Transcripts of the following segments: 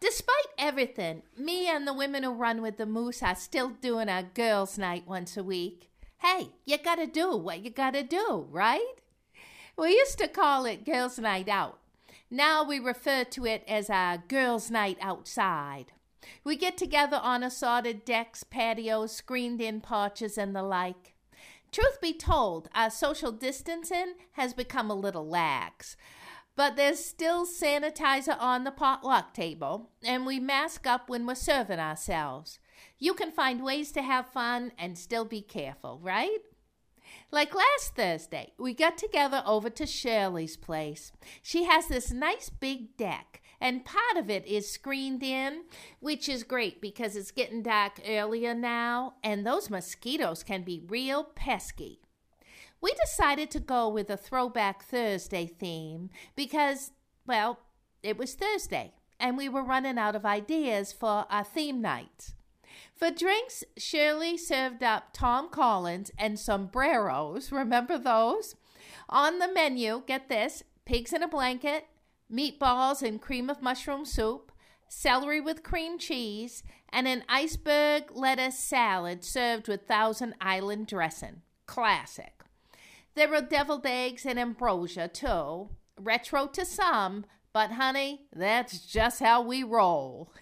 Despite everything, me and the women who run with the Moose are still doing our girls' night once a week. Hey, you gotta do what you gotta do, right? We used to call it Girls' Night Out. Now we refer to it as our Girls' Night Outside. We get together on assorted decks, patios, screened-in porches, and the like. Truth be told, our social distancing has become a little lax. But there's still sanitizer on the potluck table, and we mask up when we're serving ourselves. You can find ways to have fun and still be careful, right? Like last Thursday, we got together over to Shirley's place. She has this nice big deck, and part of it is screened in, which is great because it's getting dark earlier now, and those mosquitoes can be real pesky. We decided to go with a Throwback Thursday theme because, well, it was Thursday, and we were running out of ideas for our theme nights. For drinks, Shirley served up Tom Collins and sombreros. Remember those? On the menu, get this, pigs in a blanket, meatballs and cream of mushroom soup, celery with cream cheese, and an iceberg lettuce salad served with Thousand Island dressing. Classic. There were deviled eggs and ambrosia, too. Retro to some, but honey, that's just how we roll.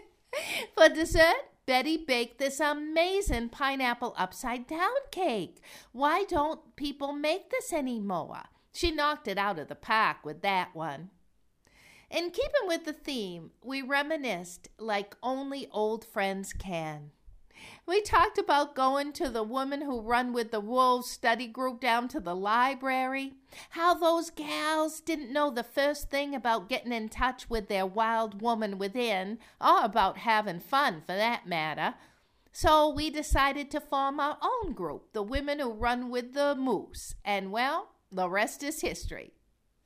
For dessert, Betty baked this amazing pineapple upside-down cake. Why don't people make this anymore? She knocked it out of the park with that one. In keeping with the theme, we reminisced like only old friends can. We talked about going to the Women Who Run with the Wolves study group down to the library, how those gals didn't know the first thing about getting in touch with their wild woman within, or about having fun for that matter. So we decided to form our own group, the Women Who Run with the Moose, and well, the rest is history.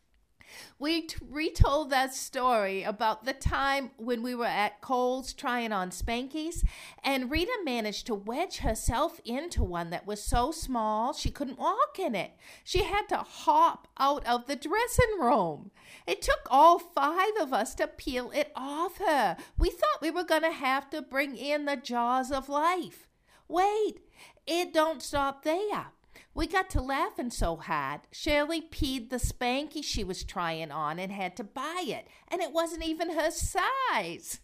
We retold that story about the time when we were at Kohl's trying on Spankies, and Rita managed to wedge herself into one that was so small she couldn't walk in it. She had to hop out of the dressing room. It took all 5 of us to peel it off her. We thought we were going to have to bring in the jaws of life. Wait, it don't stop there. We got to laughing so hard, Shirley peed the Spanky she was trying on and had to buy it, and it wasn't even her size.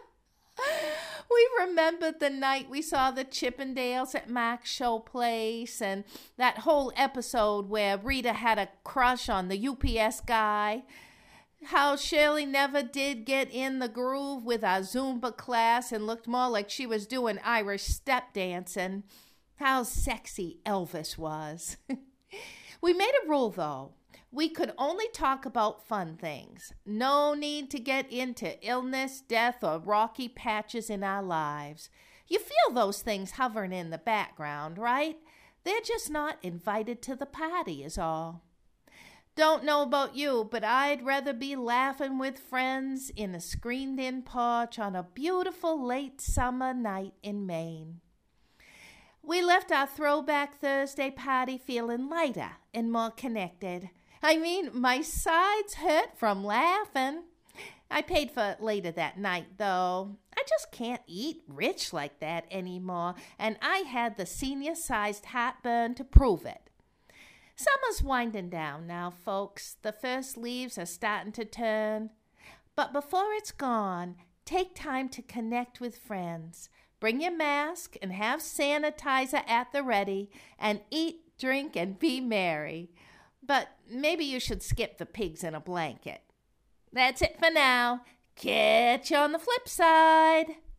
We remembered the night we saw the Chippendales at Mac's show place, and that whole episode where Rita had a crush on the UPS guy. How Shirley never did get in the groove with our Zumba class and looked more like she was doing Irish step dancing. How sexy Elvis was. We made a rule, though. We could only talk about fun things. No need to get into illness, death, or rocky patches in our lives. You feel those things hovering in the background, right? They're just not invited to the party is all. Don't know about you, but I'd rather be laughing with friends in a screened-in porch on a beautiful late summer night in Maine. We left our Throwback Thursday party feeling lighter and more connected. I mean, my sides hurt from laughing. I paid for it later that night, though. I just can't eat rich like that anymore, and I had the senior-sized heartburn to prove it. Summer's winding down now, folks. The first leaves are starting to turn. But before it's gone, take time to connect with friends. Bring your mask and have sanitizer at the ready, and eat, drink, and be merry. But maybe you should skip the pigs in a blanket. That's it for now. Catch you on the flip side.